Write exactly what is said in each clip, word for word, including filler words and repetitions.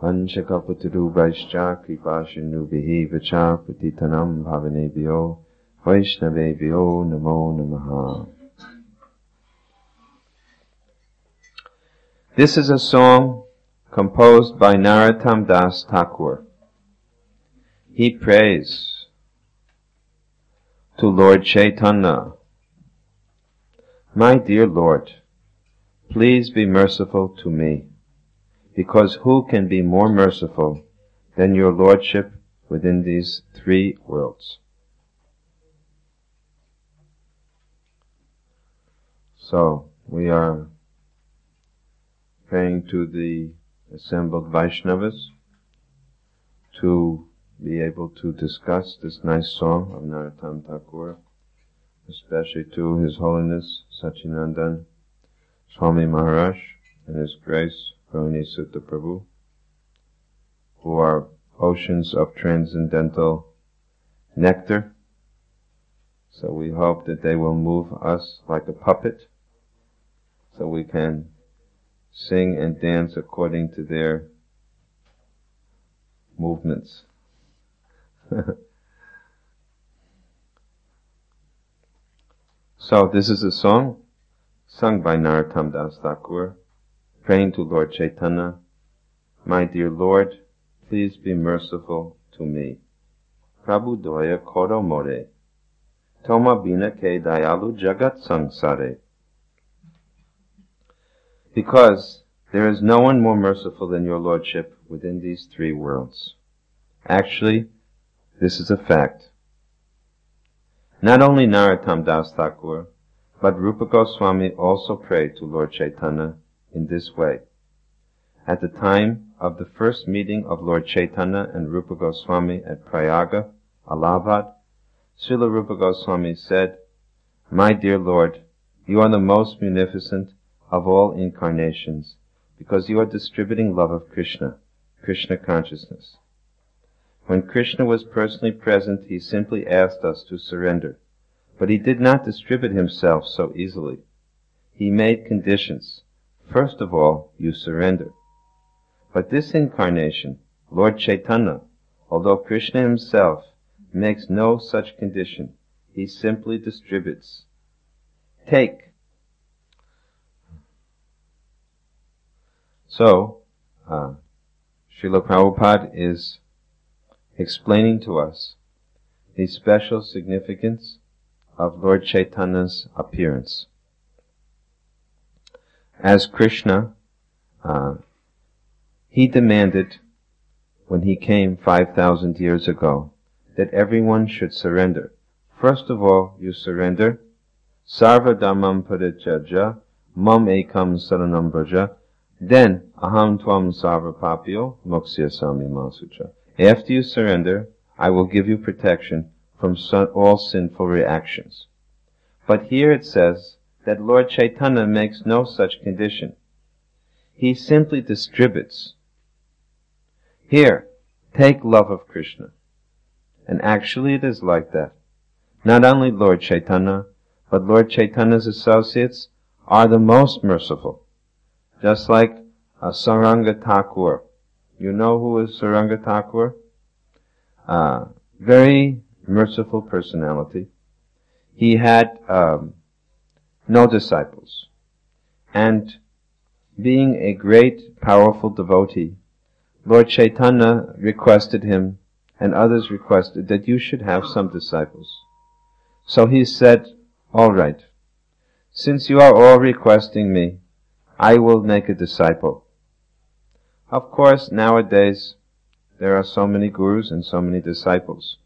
Vanchakapataruvaischa kripashinubihi vacha patitanam bhavanebhyo Vaishnavebhyo namo namaha. This is a song composed by Narottam Das Thakur. He prays to Lord Chaitanya, "My dear Lord, please be merciful to me, because who can be more merciful than your Lordship within these three worlds?" So, we are praying to the assembled Vaishnavas to be able to discuss this nice song of Narottam Thakur, especially to His Holiness Sachinandan Swami Maharaj and His Grace Rohini Sutta Prabhu, who are oceans of transcendental nectar. So we hope that they will move us like a puppet, so we can sing and dance according to their movements. So this is a song sung by Narottam Das Thakur, praying to Lord Chaitanya, "My dear Lord, please be merciful to me. Prabhu doya koro more, toma bina ke dayalu jagat sangsare." Because there is no one more merciful than your Lordship within these three worlds. Actually, this is a fact. Not only Narottam Das Thakur, but Rupa Goswami also prayed to Lord Chaitanya in this way. At the time of the first meeting of Lord Chaitanya and Rupa Goswami at Prayaga, Allahabad, Srila Rupa Goswami said, "My dear Lord, you are the most munificent of all incarnations, because you are distributing love of Krishna, Krishna consciousness. When Krishna was personally present, he simply asked us to surrender, but he did not distribute himself so easily. He made conditions. First of all, you surrender. But this incarnation, Lord Chaitanya, although Krishna himself makes no such condition, he simply distributes. Take." So, uh, Srila Prabhupada is explaining to us the special significance of Lord Chaitanya's appearance. As Krishna, uh, he demanded, when he came five thousand years ago, that everyone should surrender. First of all, you surrender. Sarva dhammam parityajya, mam ekam saranam braja. Then, aham tvam sarva papyo, moksyasami masucha. After you surrender, I will give you protection from all sinful reactions. But here it says that Lord Chaitanya makes no such condition. He simply distributes. Here, take love of Krishna. And actually it is like that. Not only Lord Chaitanya, but Lord Chaitanya's associates are the most merciful. Just like uh, Saranga Thakur. You know who is Saranga Thakur? Uh, very merciful personality. He had um, no disciples. And being a great, powerful devotee, Lord Chaitanya requested him, and others requested, that you should have some disciples. So he said, "All right, since you are all requesting me, I will make a disciple." Of course, nowadays, there are so many gurus and so many disciples.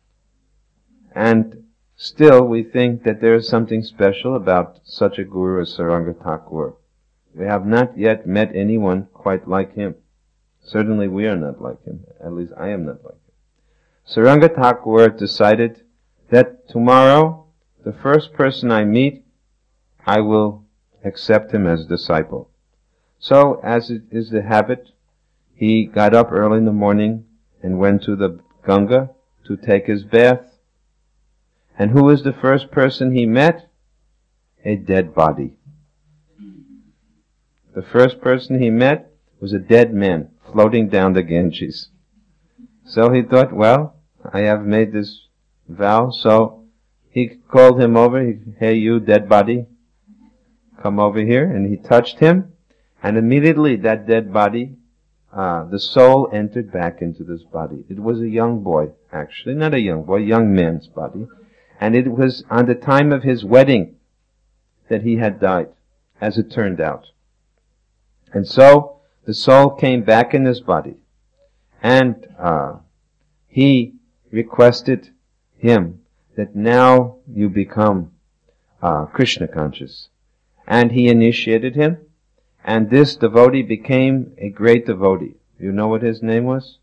And still, we think that there is something special about such a guru as Saranga Thakur. We have not yet met anyone quite like him. Certainly we are not like him. At least I am not like him. Saranga Thakur decided that tomorrow, the first person I meet, I will accept him as a disciple. So, as it is the habit, he got up early in the morning and went to the Ganga to take his bath. And who was the first person he met? A dead body. The first person he met was a dead man, floating down the Ganges. So he thought, well, I have made this vow, so he called him over. He, hey, you dead body, come over here. And he touched him, and immediately that dead body, uh, the soul entered back into this body. It was a young boy, actually, not a young boy, young man's body. And it was on the time of his wedding that he had died, as it turned out. And so the soul came back in his body, and uh, he requested him that now you become uh, Krishna conscious. And he initiated him, and this devotee became a great devotee. You know what his name was?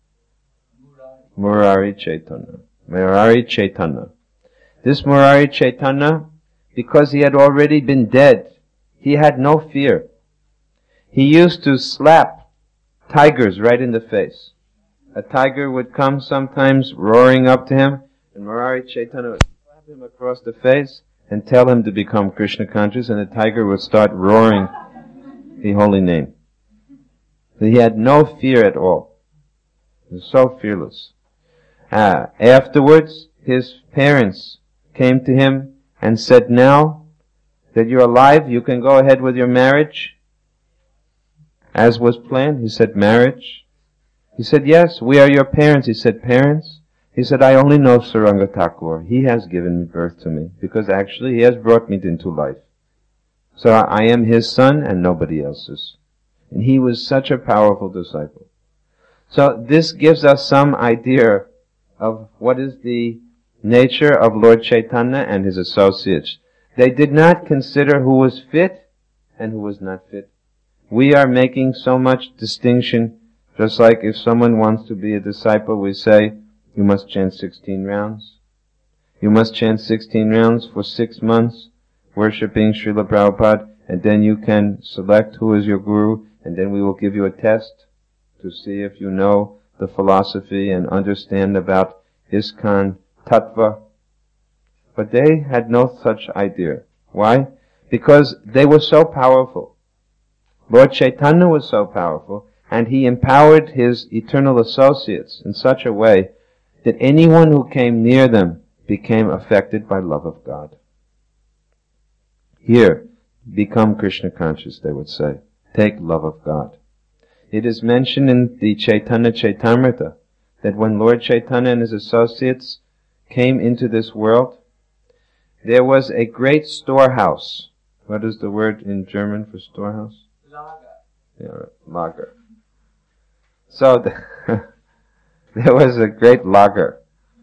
Murari Chaitanya. Murari Chaitanya. This Murari Chaitanya, because he had already been dead, he had no fear. He used to slap tigers right in the face. A tiger would come sometimes roaring up to him, and Murari Chaitanya would slap him across the face and tell him to become Krishna conscious, and the tiger would start roaring the holy name. He had no fear at all. He was so fearless. Uh, afterwards, his parents came to him and said, now that you're alive, you can go ahead with your marriage, as was planned. He said, marriage? He said, yes, we are your parents. He said, parents? He said, I only know Saranga Thakur. He has given birth to me, because actually he has brought me into life. So I am his son and nobody else's. And he was such a powerful disciple. So this gives us some idea of what is the nature of Lord Chaitanya and his associates. They did not consider who was fit and who was not fit. We are making so much distinction, just like if someone wants to be a disciple, we say, you must chant sixteen rounds. You must chant sixteen rounds for six months, worshipping Srila Prabhupada, and then you can select who is your guru, and then we will give you a test to see if you know the philosophy and understand about ISKCON Tattva. But they had no such idea. Why? Because they were so powerful. Lord Chaitanya was so powerful, and he empowered his eternal associates in such a way that anyone who came near them became affected by love of God. Here, become Krishna conscious, they would say. Take love of God. It is mentioned in the Chaitanya Chaitamrita that when Lord Chaitanya and his associates came into this world, there was a great storehouse. What is the word in German for storehouse? Lager. Yeah, lager. So the there was a great lager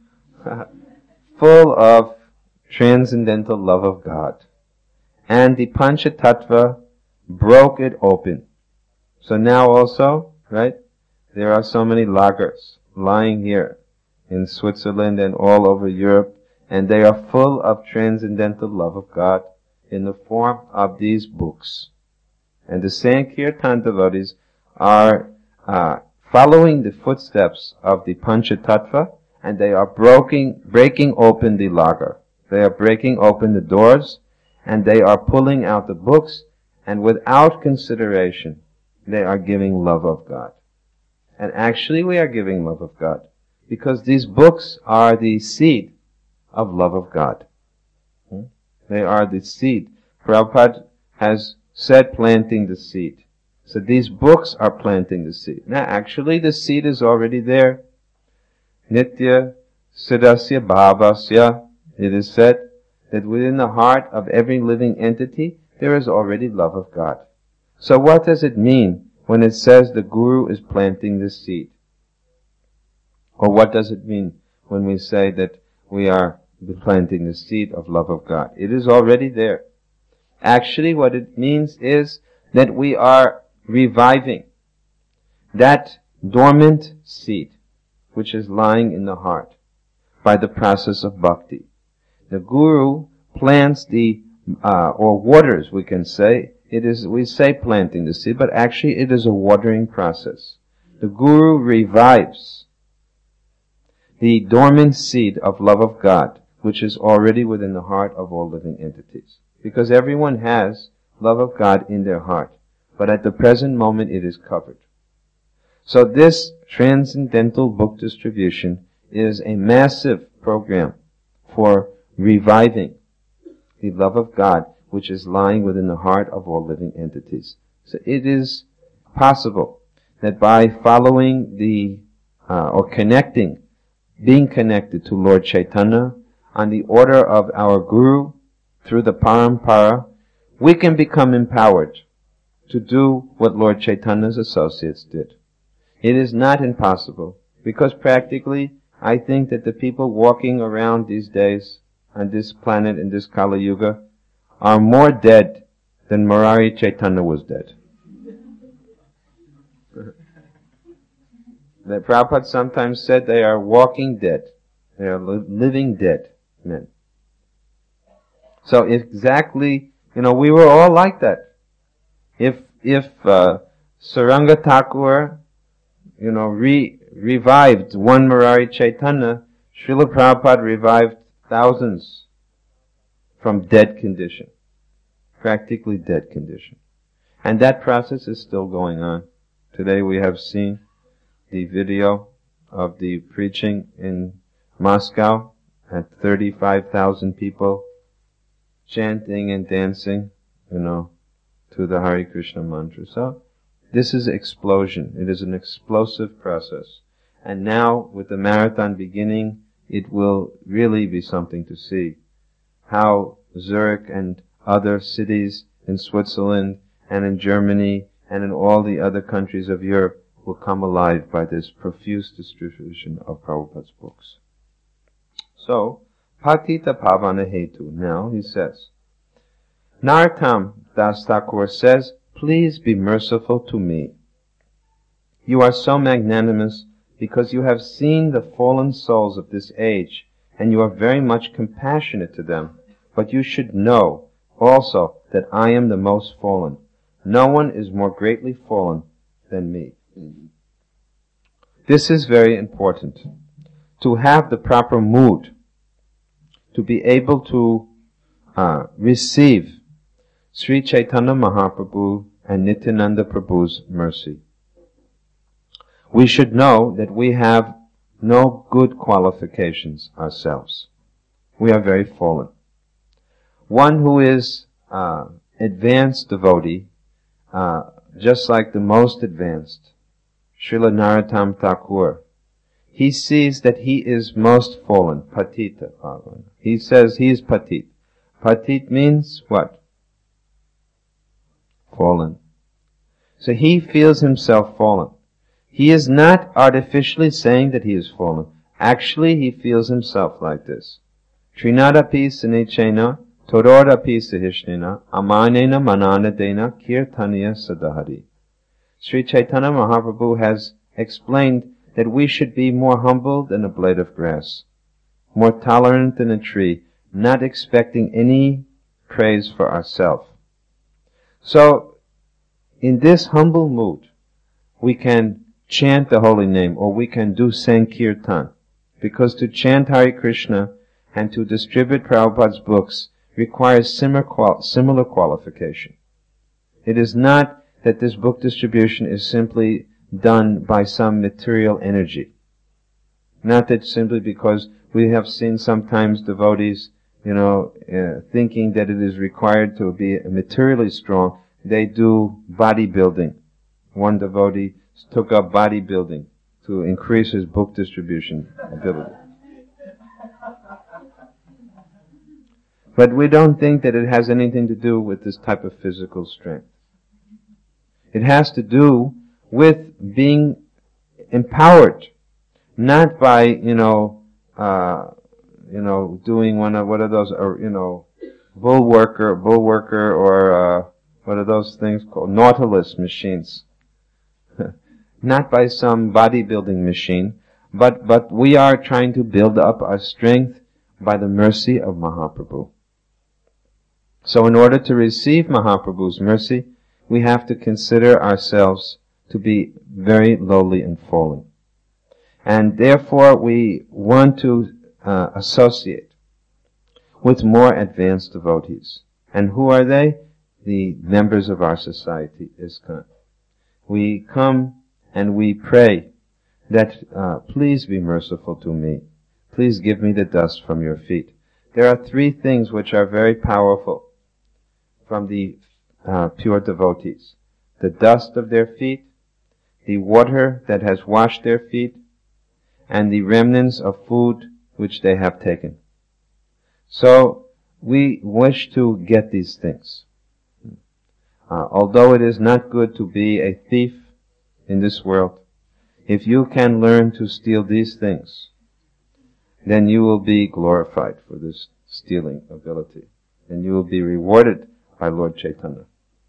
full of transcendental love of God. And the Panchatattva broke it open. So now also, right, there are so many lagers lying here in Switzerland and all over Europe, and they are full of transcendental love of God in the form of these books. And the Sankirtan devotees are uh, following the footsteps of the Panchatattva, and they are breaking, breaking open the lager. They are breaking open the doors, and they are pulling out the books, and without consideration, they are giving love of God. And actually we are giving love of God, because these books are the seed of love of God. Hmm? They are the seed. Prabhupada has said planting the seed. So these books are planting the seed. Now actually the seed is already there. Nitya Siddhasya Bhavasya. It is said that within the heart of every living entity there is already love of God. So what does it mean when it says the Guru is planting the seed? Or what does it mean when we say that we are planting the seed of love of God? It is already there. Actually, what it means is that we are reviving that dormant seed which is lying in the heart by the process of bhakti. The Guru plants the, uh, or waters, we can say. It is, we say planting the seed, but actually it is a watering process. The Guru revives the dormant seed of love of God, which is already within the heart of all living entities. Because everyone has love of God in their heart, but at the present moment it is covered. So this transcendental book distribution is a massive program for reviving the love of God, which is lying within the heart of all living entities. So it is possible that by following the, uh, or connecting, being connected to Lord Chaitanya on the order of our Guru through the Parampara, we can become empowered to do what Lord Chaitanya's associates did. It is not impossible, because practically, I think that the people walking around these days on this planet in this Kali Yuga are more dead than Murari Chaitanya was dead. The Prabhupada sometimes said they are walking dead. They are li- living dead men. So exactly, you know, we were all like that. If, if, uh, Saranga Thakur, you know, re, revived one Murari Chaitanya, Srila Prabhupada revived thousands from dead condition. Practically dead condition. And that process is still going on. Today we have seen the video of the preaching in Moscow at thirty-five thousand people chanting and dancing, you know, to the Hare Krishna mantra. So, this is explosion. It is an explosive process. And now, with the marathon beginning, it will really be something to see. How Zurich and other cities in Switzerland and in Germany and in all the other countries of Europe will come alive by this profuse distribution of Prabhupada's books. So, Patita Pavana Hetu. Now, he says, Narottam Das Thakur says, please be merciful to me. You are so magnanimous because you have seen the fallen souls of this age, and you are very much compassionate to them. But you should know also that I am the most fallen. No one is more greatly fallen than me. This is very important. To have the proper mood, to be able to uh, receive Sri Chaitanya Mahaprabhu and Nityananda Prabhu's mercy. We should know that we have no good qualifications ourselves. We are very fallen. One who is uh, advanced devotee, uh, just like the most advanced, Srila Narottam Thakur, he sees that he is most fallen, patita. He says he is patit. Patit means what? Fallen. So he feels himself fallen. He is not artificially saying that he is fallen. Actually, he feels himself like this. Trinadapi sanechena, todorapi sahishnena, amanena mananadena, kirtaniya sadahari. Sri Chaitanya Mahaprabhu has explained that we should be more humble than a blade of grass, more tolerant than a tree, not expecting any praise for ourselves. So, in this humble mood, we can chant the holy name, or we can do Sankirtan, because to chant Hare Krishna and to distribute Prabhupada's books requires similar, qual- similar qualification. It is not that this book distribution is simply done by some material energy. Not that simply because we have seen sometimes devotees, you know, uh, thinking that it is required to be materially strong, they do bodybuilding. One devotee took up bodybuilding to increase his book distribution ability. But we don't think that it has anything to do with this type of physical strength. It has to do with being empowered, not by, you know, uh, you know, doing one of, what are those, or, you know, bull worker, bull worker, or, uh, what are those things called? Nautilus machines. Not by some bodybuilding machine, but, but we are trying to build up our strength by the mercy of Mahaprabhu. So in order to receive Mahaprabhu's mercy, we have to consider ourselves to be very lowly and fallen. And therefore we want to uh, associate with more advanced devotees. And who are they? The members of our society, ISKCON. We come and we pray that, uh, please be merciful to me. Please give me the dust from your feet. There are three things which are very powerful from the uh, pure devotees. The dust of their feet, the water that has washed their feet, and the remnants of food which they have taken. So, we wish to get these things. Uh, although it is not good to be a thief in this world, if you can learn to steal these things, then you will be glorified for this stealing ability, and you will be rewarded by Lord Chaitanya.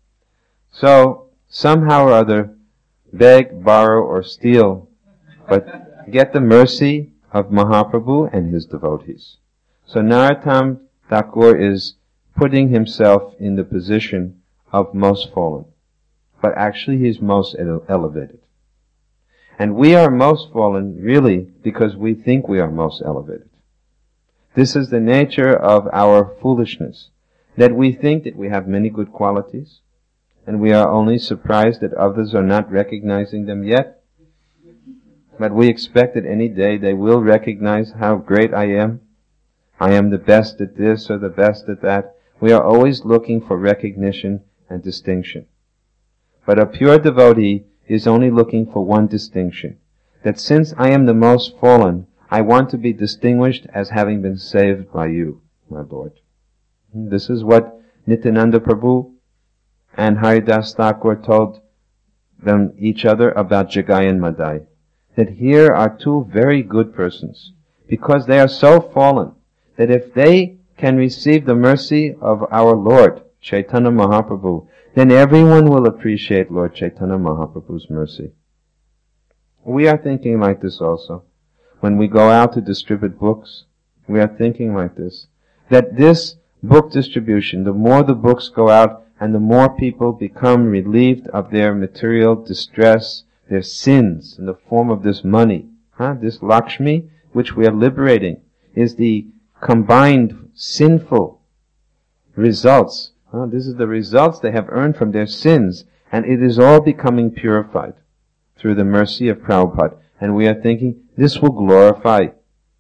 So, somehow or other, beg, borrow, or steal, but get the mercy of Mahaprabhu and his devotees. So Narottam Thakur is putting himself in the position of most fallen, but actually he's most ele- elevated. And we are most fallen really because we think we are most elevated. This is the nature of our foolishness, that we think that we have many good qualities, and we are only surprised that others are not recognizing them yet. But we expect that any day they will recognize how great I am. I am the best at this or the best at that. We are always looking for recognition and distinction. But a pure devotee is only looking for one distinction, that since I am the most fallen, I want to be distinguished as having been saved by you, my Lord. This is what Nityananda Prabhu and Haridas Thakur told them each other about Jagai and Madai. That here are two very good persons, because they are so fallen, that if they can receive the mercy of our Lord, Chaitanya Mahaprabhu, then everyone will appreciate Lord Chaitanya Mahaprabhu's mercy. We are thinking like this also. When we go out to distribute books, we are thinking like this. That this book distribution, the more the books go out, and the more people become relieved of their material distress, their sins in the form of this money, huh? This Lakshmi, which we are liberating, is the combined sinful results. Huh? This is the results they have earned from their sins, and it is all becoming purified through the mercy of Prabhupada. And we are thinking, this will glorify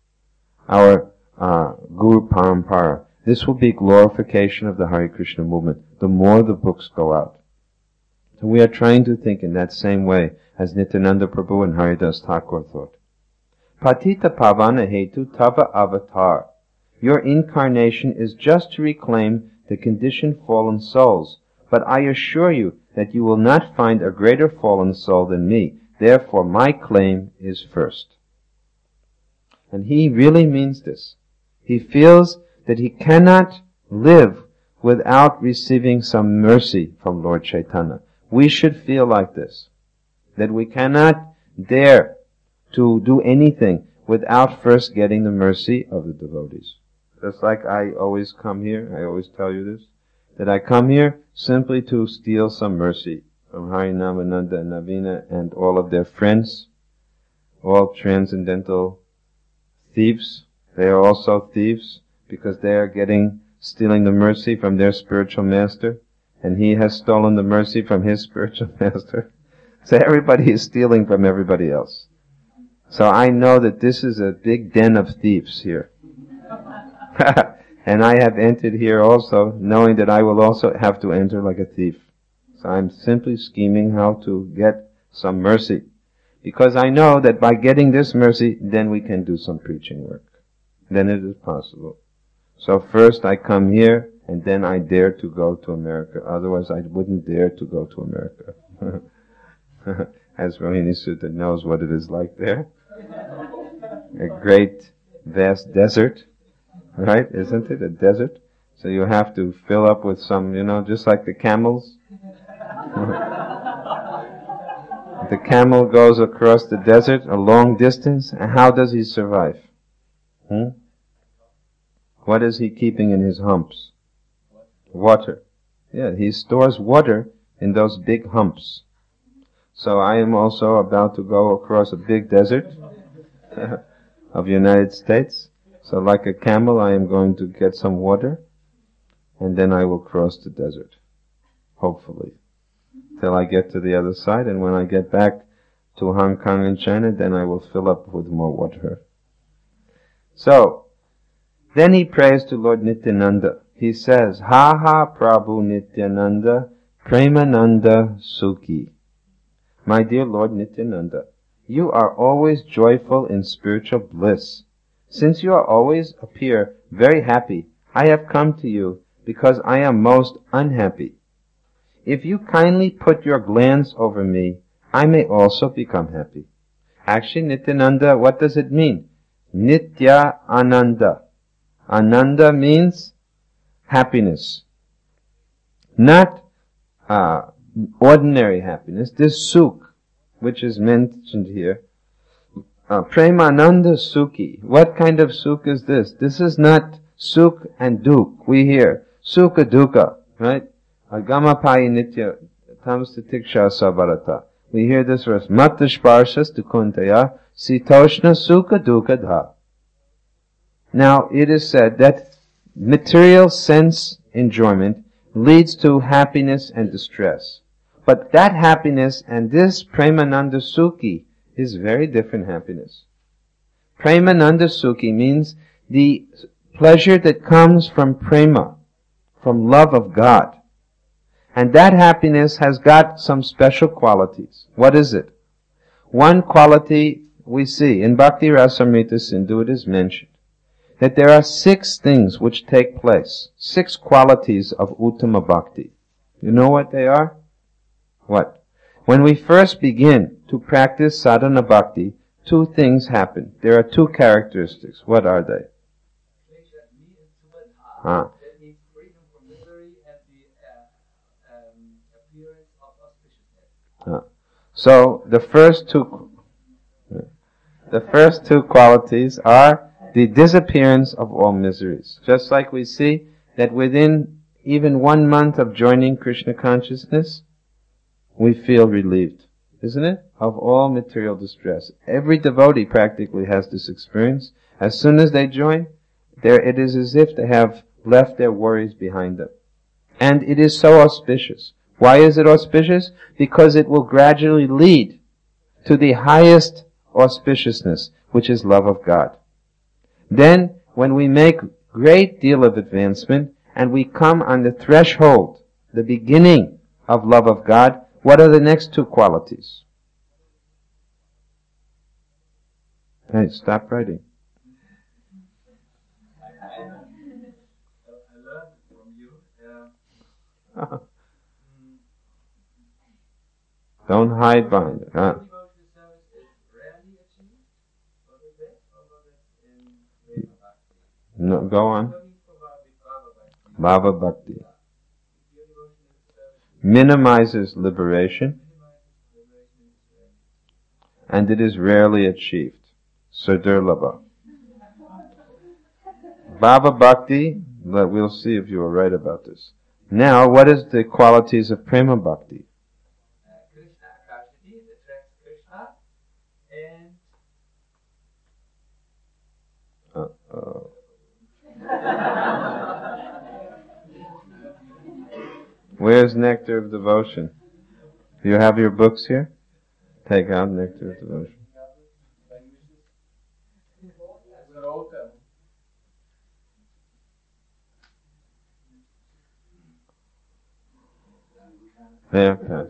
our uh, Guru Parampara. This will be glorification of the Hare Krishna movement, the more the books go out. So we are trying to think in that same way as Nityananda Prabhu and Haridas Thakur thought. Patita Pavana Hetu Tava Avatar. Your incarnation is just to reclaim the conditioned fallen souls, but I assure you that you will not find a greater fallen soul than me. Therefore, my claim is first. And he really means this. He feels that he cannot live without receiving some mercy from Lord Chaitanya. We should feel like this, that we cannot dare to do anything without first getting the mercy of the devotees. Just like I always come here, I always tell you this, that I come here simply to steal some mercy from Harinamananda and Navina and all of their friends, all transcendental thieves. They are also thieves because they are getting, stealing the mercy from their spiritual master, and he has stolen the mercy from his spiritual master. So everybody is stealing from everybody else. So I know that this is a big den of thieves here. And I have entered here also, knowing that I will also have to enter like a thief. So I'm simply scheming how to get some mercy. Because I know that by getting this mercy, then we can do some preaching work. Then it is possible. So first I come here, and then I dare to go to America. Otherwise I wouldn't dare to go to America. As Rohini Sutta knows what it is like there. A great, vast desert. Right? Isn't it? A desert. So you have to fill up with some, you know, just like the camels. The camel goes across the desert a long distance, and how does he survive? Hmm? What is he keeping in his humps? Water. Yeah, he stores water in those big humps. So I am also about to go across a big desert of the United States. So like a camel, I am going to get some water, and then I will cross the desert. Hopefully. Till I get to the other side, and when I get back to Hong Kong and China, then I will fill up with more water. So, then he prays to Lord Nityananda. He says, Ha ha Prabhu Nityananda, Premananda Sukhi. My dear Lord Nityananda, you are always joyful in spiritual bliss. Since you are always appear very happy, I have come to you because I am most unhappy. If you kindly put your glance over me, I may also become happy. Actually, Nityananda, what does it mean? Nitya Ananda. Ananda means happiness. Not uh, ordinary happiness. This sukh, which is mentioned here, uh, Premananda Sukhi. What kind of sukh is this? This is not sukh and dukh. We hear sukha dukkha, right? Agamapayi nitya tamsta tiksha sabarata. We hear this verse, Matta sparshas dukuntaya sitoshna sukha dukkha dha. Now, it is said that material sense enjoyment leads to happiness and distress. But that happiness and this Premananda Sukhi is very different happiness. Premananda Sukhi means the pleasure that comes from prema, from love of God. And that happiness has got some special qualities. What is it? One quality we see, in Bhakti Rasamrita Sindhu it is mentioned, that there are six things which take place, six qualities of Uttama Bhakti. You know what they are? What? When we first begin to practice sadhana bhakti, two things happen. There are two characteristics. What are they? Huh. That means freedom from misery and the uh, um, appearance of auspiciousness. Huh. So the first two, the first two qualities are the disappearance of all miseries. Just like we see that within even one month of joining Krishna consciousness, we feel relieved, isn't it? Of all material distress. Every devotee practically has this experience. As soon as they join, there it is as if they have left their worries behind them. And it is so auspicious. Why is it auspicious? Because it will gradually lead to the highest auspiciousness, which is love of God. Then, when we make great deal of advancement, and we come on the threshold, the beginning of love of God, what are the next two qualities? Hey, stop writing. I learned from you. Uh, Don't hide behind it. Huh? devotional service is rarely achieved. Was it that? Or was it in Prema Bhakti? No, go on. Looking for Bhava Bhava Bhakti. Bhakti. Devotional service Minimizes liberation, minimizes liberation is rarely. and it is rarely achieved. Surdurlabha. Bhava Bhakti, let- we'll see if you are right about this. Now, what is the qualities of Prema Bhakti? Uh, Krishna Akashati, it attracts Krishna, and Uh-oh. Where's Nectar of Devotion? Do you have your books here? Take out Nectar of Devotion. There, pass.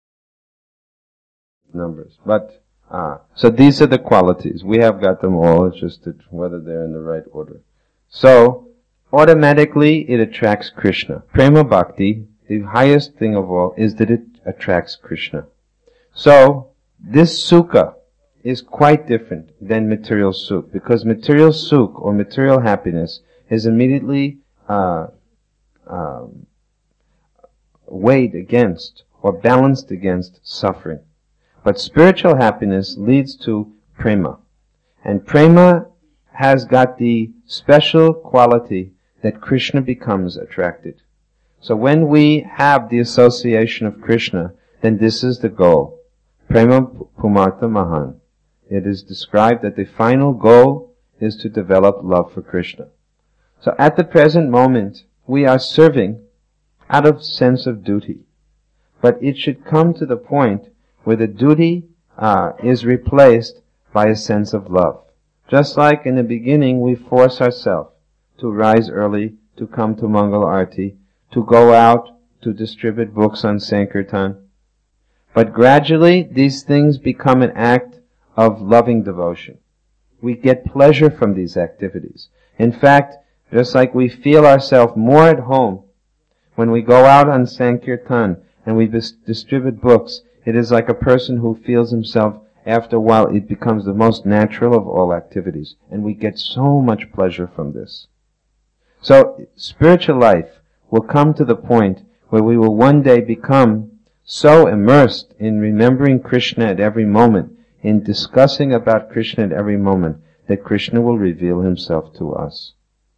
Numbers. But, ah, so these are the qualities. We have got them all, it's just that whether they're in the right order. So, automatically it attracts Krishna. Prema Bhakti, the highest thing of all, is that it attracts Krishna. So, this sukha is quite different than material sukh, because material sukh, or material happiness, is immediately uh, um, weighed against, or balanced against suffering. But spiritual happiness leads to prema. And prema has got the special quality that Krishna becomes attracted. So when we have the association of Krishna, then this is the goal. Prema Pumartha Mahan. It is described that the final goal is to develop love for Krishna. So at the present moment, we are serving out of sense of duty. But it should come to the point where the duty uh, is replaced by a sense of love. Just like in the beginning we force ourselves to rise early, to come to Mangal Arti, to go out to distribute books on Sankirtan. But gradually these things become an act of loving devotion. We get pleasure from these activities. In fact, just like we feel ourselves more at home when we go out on Sankirtan and we dis- distribute books, it is like a person who feels himself, after a while, it becomes the most natural of all activities. And we get so much pleasure from this. So, spiritual life will come to the point where we will one day become so immersed in remembering Krishna at every moment, in discussing about Krishna at every moment, that Krishna will reveal himself to us.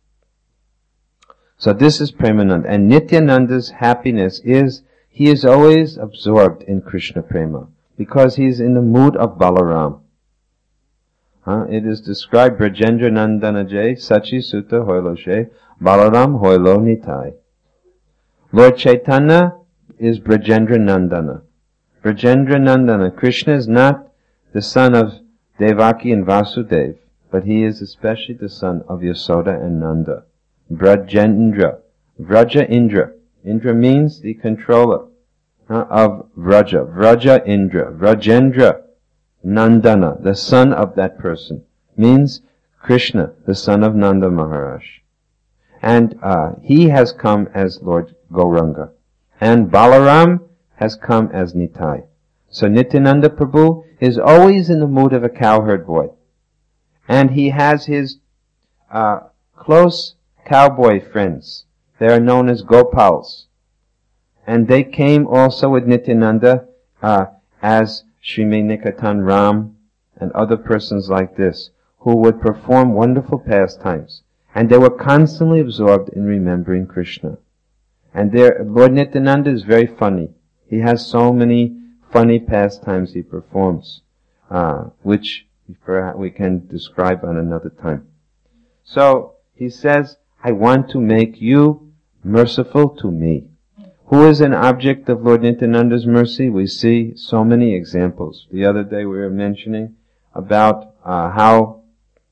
So this is Premananda. And Nityananda's happiness is, he is always absorbed in Krishna Prema, because he is in the mood of Balaram. Huh? It is described, Brajendra Nandana Jay, Sachi Sutta Hoilo She, Balaram Hoilo Nitai. Lord Chaitanya is Brajendra Nandana. Brajendra Nandana. Krishna is not the son of Devaki and Vasudeva, but he is especially the son of Yasoda and Nanda. Brajendra. Vraja Indra. Indra means the controller uh, of Vraja. Vraja Indra. Vrajendra Nandana, the son of that person, means Krishna, the son of Nanda Maharaj. And uh, he has come as Lord Gauranga. And Balaram has come as Nitai. So Nityananda Prabhu is always in the mood of a cowherd boy. And he has his uh, close cowboy friends. They are known as Gopals. And they came also with Nityananda uh, as Srimad Nikatan Ram and other persons like this, who would perform wonderful pastimes. And they were constantly absorbed in remembering Krishna. And there, Lord Nityananda is very funny. He has so many funny pastimes he performs, uh, which we can describe on another time. So, he says, I want to make you merciful to me. Who is an object of Lord Nityananda's mercy? We see so many examples. The other day we were mentioning about uh, how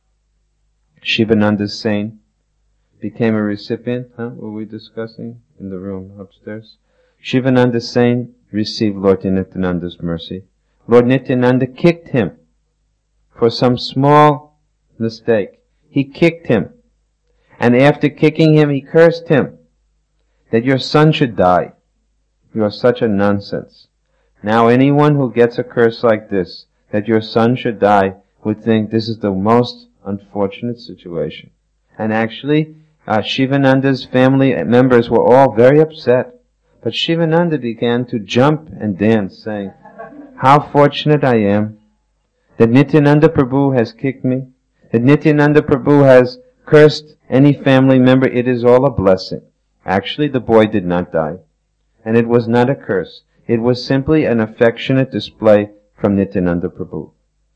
Shivananda Sain became a recipient. Huh? Were we discussing in the room upstairs? Shivananda Sain received Lord Nityananda's mercy. Lord Nityananda kicked him for some small mistake. He kicked him. And after kicking him, he cursed him that your son should die. You are such a nonsense. Now anyone who gets a curse like this, that your son should die, would think this is the most unfortunate situation. And actually, uh, Shivananda's family members were all very upset. But Shivananda began to jump and dance, saying, how fortunate I am that Nityananda Prabhu has kicked me, that Nityananda Prabhu has cursed any family member. It is all a blessing. Actually, the boy did not die. And it was not a curse. It was simply an affectionate display from Nityananda Prabhu.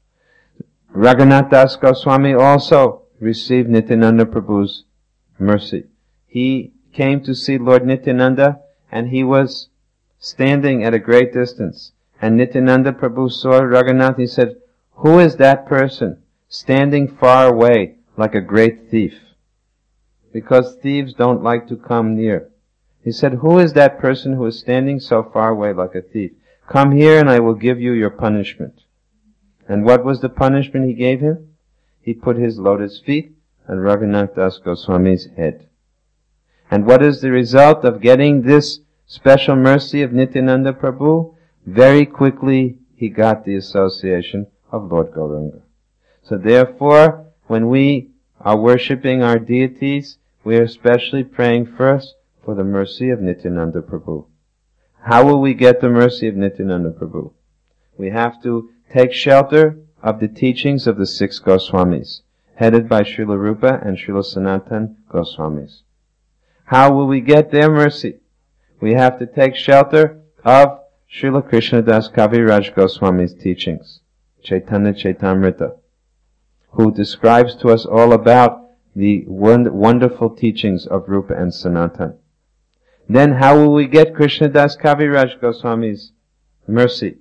Raghunath Das Goswami also received Nityananda Prabhu's mercy. He came to see Lord Nityananda, and he was standing at a great distance. And Nityananda Prabhu saw Raghunath. He said, who is that person standing far away like a great thief? Because thieves don't like to come near. He said, who is that person who is standing so far away like a thief? Come here and I will give you your punishment. And what was the punishment he gave him? He put his lotus feet on Raghunath Das Goswami's head. And what is the result of getting this special mercy of Nityananda Prabhu? Very quickly he got the association of Lord Gauranga. So therefore, when we are worshipping our deities, we are especially praying first for the mercy of Nityananda Prabhu. How will we get the mercy of Nityananda Prabhu? We have to take shelter of the teachings of the six Goswamis, headed by Srila Rupa and Srila Sanatan Goswamis. How will we get their mercy? We have to take shelter of Srila Krishnadas Kaviraj Goswami's teachings, Chaitanya Chaitamrita, who describes to us all about the wonderful teachings of Rupa and Sanatan. Then how will we get Krishnadas Kaviraj Goswami's mercy?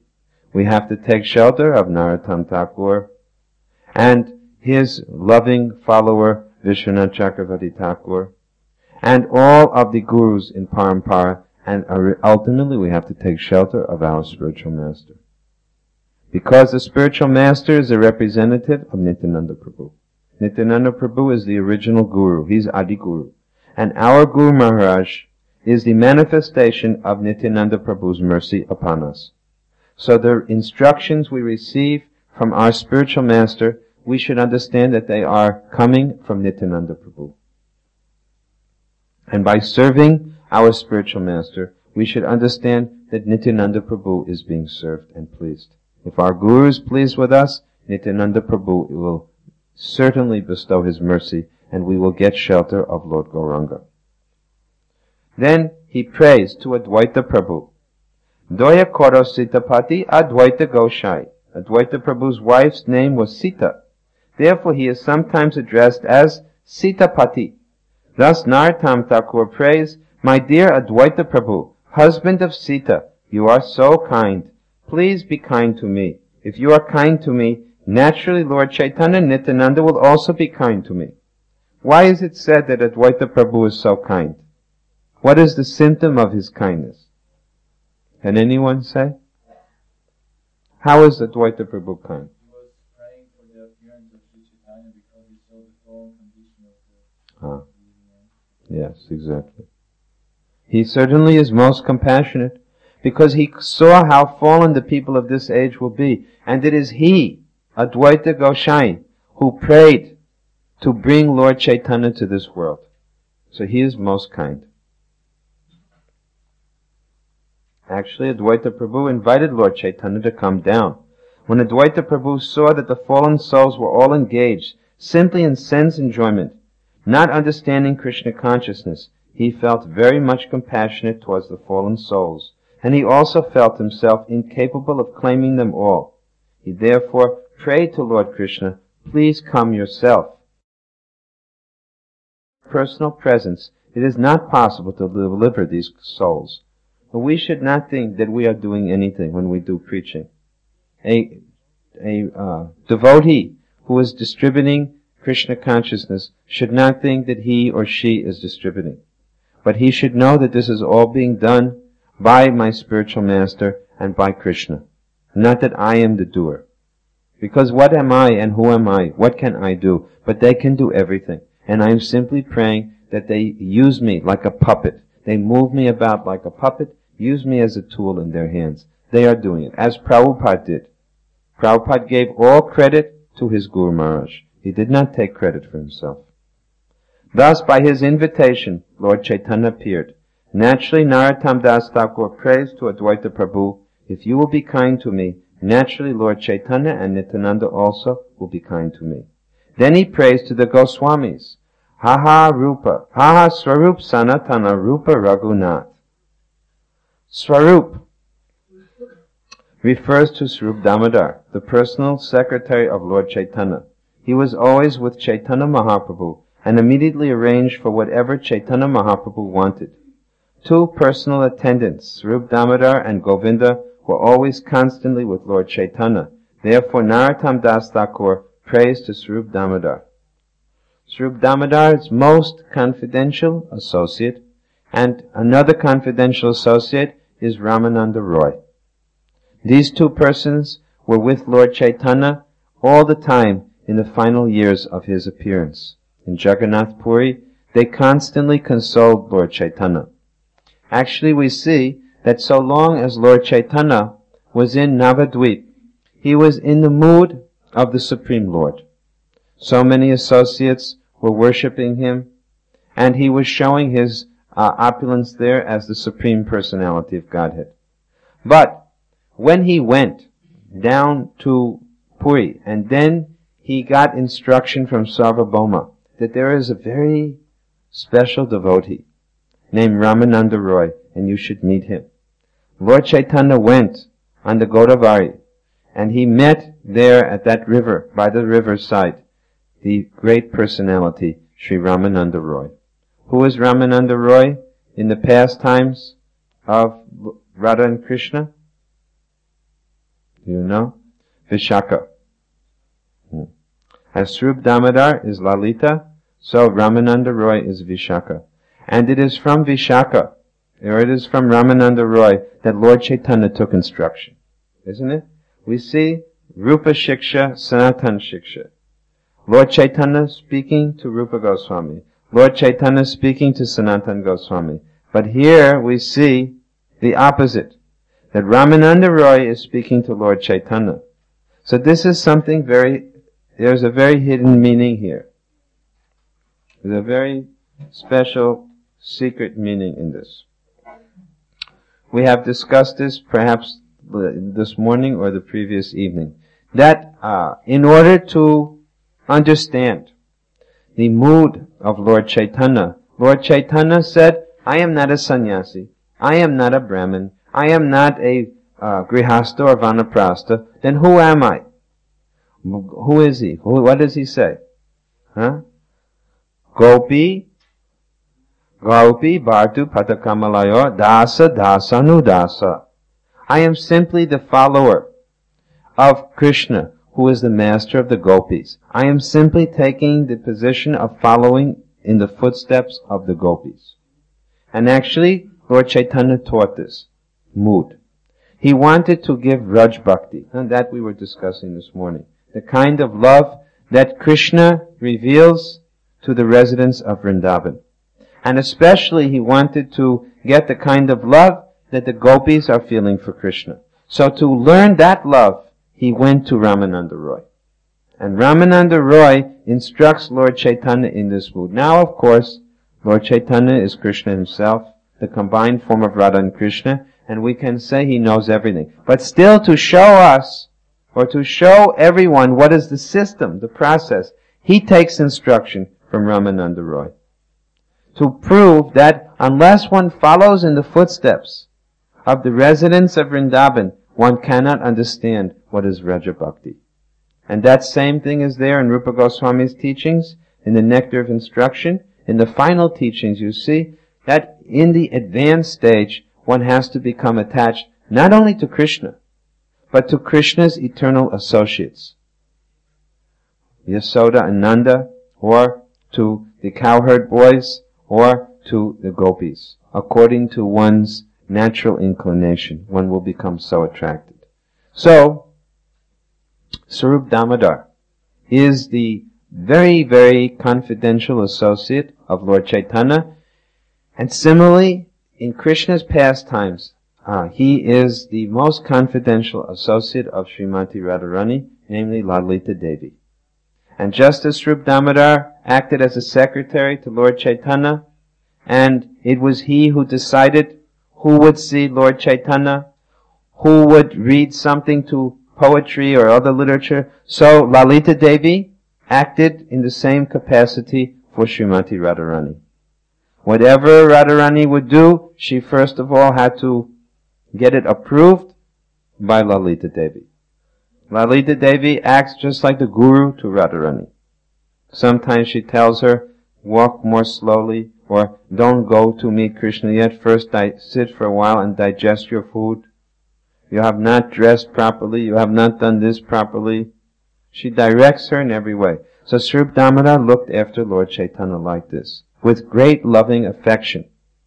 We have to take shelter of Narottam Thakur and his loving follower Vishwanath Chakravarti Thakur and all of the gurus in Parampara, and ultimately we have to take shelter of our spiritual master. Because the spiritual master is a representative of Nityananda Prabhu. Nityananda Prabhu is the original guru. He's Adi Guru. And our Guru Maharaj is the manifestation of Nityananda Prabhu's mercy upon us. So the instructions we receive from our spiritual master, we should understand that they are coming from Nityananda Prabhu. And by serving our spiritual master, we should understand that Nityananda Prabhu is being served and pleased. If our Guru is pleased with us, Nityananda Prabhu will certainly bestow his mercy, and we will get shelter of Lord Gauranga. Then he prays to Advaita Prabhu. Doya Koro Sitapati Advaita Goshai. Advaita Prabhu's wife's name was Sita. Therefore he is sometimes addressed as Sitapati. Thus Narottam Thakur prays, My dear Advaita Prabhu, husband of Sita, you are so kind. Please be kind to me. If you are kind to me, naturally Lord Chaitanya Nityananda will also be kind to me. Why is it said that Advaita Prabhu is so kind? What is the symptom of his kindness? Can anyone say? How is Advaita Prabhu kind? He was praying for the appearance of Sri Chaitanya because he saw the fallen condition of the Ah. Yes, exactly. He certainly is most compassionate because he saw how fallen the people of this age will be. And it is he, Advaita Gosai, who prayed to bring Lord Chaitanya to this world. So he is most kind. Actually, Advaita Prabhu invited Lord Chaitanya to come down. When Advaita Prabhu saw that the fallen souls were all engaged simply in sense enjoyment, not understanding Krishna consciousness, he felt very much compassionate towards the fallen souls, and he also felt himself incapable of claiming them all. He therefore prayed to Lord Krishna, Please come yourself. Personal presence, it is not possible to deliver these souls. But we should not think that we are doing anything when we do preaching. A, a uh, devotee who is distributing Krishna consciousness should not think that he or she is distributing. But he should know that this is all being done by my spiritual master and by Krishna. Not that I am the doer. Because what am I and who am I? What can I do? But they can do everything. And I am simply praying that they use me like a puppet. They move me about like a puppet, use me as a tool in their hands. They are doing it, as Prabhupada did. Prabhupada gave all credit to his Guru Maharaj. He did not take credit for himself. Thus, by his invitation, Lord Chaitanya appeared. Naturally, Narottam Das Thakur prays to Advaita Prabhu, If you will be kind to me, naturally Lord Chaitanya and Nityananda also will be kind to me. Then he prays to the Goswamis. Haha Rupa, Haha Swarup Sanatana Rupa Raghunath. Swarup refers to Swarup Damodar, the personal secretary of Lord Chaitanya. He was always with Chaitanya Mahaprabhu and immediately arranged for whatever Chaitanya Mahaprabhu wanted. Two personal attendants, Swarup Damodar and Govinda, were always constantly with Lord Chaitanya. Therefore, Narottam Das Thakur prays to Swarup Damodar. Swarup Damodar's most confidential associate, and another confidential associate is Ramananda Roy. These two persons were with Lord Chaitanya all the time in the final years of his appearance. In Jagannath Puri, they constantly consoled Lord Chaitanya. Actually, we see that so long as Lord Chaitanya was in Navadvip, he was in the mood of the Supreme Lord. So many associates were worshipping him, and he was showing his uh, opulence there as the Supreme Personality of Godhead. But when he went down to Puri, and then he got instruction from Sarvabhauma that there is a very special devotee named Ramananda Roy, and you should meet him. Lord Chaitanya went on the Godavari, and he met there at that river, by the riverside, the great personality, Sri Ramananda Roy. Who is Ramananda Roy in the past times of Radha and Krishna? Do you know? Vishaka. Hmm. As Swarup Damodar is Lalita, so Ramananda Roy is Vishaka. And it is from Vishaka, or it is from Ramananda Roy, that Lord Chaitanya took instruction. Isn't it? We see Rupa Shiksha, Sanatan Shiksha. Lord Chaitanya speaking to Rupa Goswami. Lord Chaitanya speaking to Sanatan Goswami. But here we see the opposite. That Ramananda Roy is speaking to Lord Chaitanya. So this is something very, there's a very hidden meaning here. There's a very special, secret meaning in this. We have discussed this perhaps this morning or the previous evening. That uh, in order to understand the mood of Lord Chaitanya, Lord Chaitanya said, I am not a sannyasi, I am not a Brahmin, I am not a uh, grihasta or vanaprastha, then who am I? Who is he? Who, what does he say? Huh? Gopi, Gopi Bhartu Patakamalayo Dasa Dasanu Dasa. I am simply the follower of Krishna, who is the master of the gopis. I am simply taking the position of following in the footsteps of the gopis. And actually, Lord Chaitanya taught this mood. He wanted to give Raj Bhakti, and that we were discussing this morning. The kind of love that Krishna reveals to the residents of Vrindavan. And especially he wanted to get the kind of love that the gopis are feeling for Krishna. So to learn that love, he went to Ramananda Roy. And Ramananda Roy instructs Lord Chaitanya in this mood. Now, of course, Lord Chaitanya is Krishna himself, the combined form of Radha and Krishna, and we can say he knows everything. But still to show us, or to show everyone what is the system, the process, he takes instruction from Ramananda Roy. To prove that unless one follows in the footsteps of the residents of Vrindavan, one cannot understand what is Raja Bhakti. And that same thing is there in Rupa Goswami's teachings, in the Nectar of Instruction. In the final teachings, you see that in the advanced stage, one has to become attached not only to Krishna, but to Krishna's eternal associates. Yasoda and Nanda, or to the cowherd boys, or to the gopis. According to one's natural inclination, one will become so attracted. So, Swarup Damodar is the very, very confidential associate of Lord Chaitanya, and similarly, in Krishna's pastimes, uh, he is the most confidential associate of Srimati Radharani, namely Lalita Devi. And just as Swarup Damodar acted as a secretary to Lord Chaitanya, and it was he who decided who would see Lord Chaitanya, who would read something to poetry or other literature, so Lalita Devi acted in the same capacity for Srimati Radharani. Whatever Radharani would do, she first of all had to get it approved by Lalita Devi. Lalita Devi acts just like the guru to Radharani. Sometimes she tells her, walk more slowly, or don't go to meet Krishna yet, first di- sit for a while and digest your food. You have not dressed properly, you have not done this properly. She directs her in every way. So Swarup Damodar looked after Lord Chaitanya like this, with great loving affection.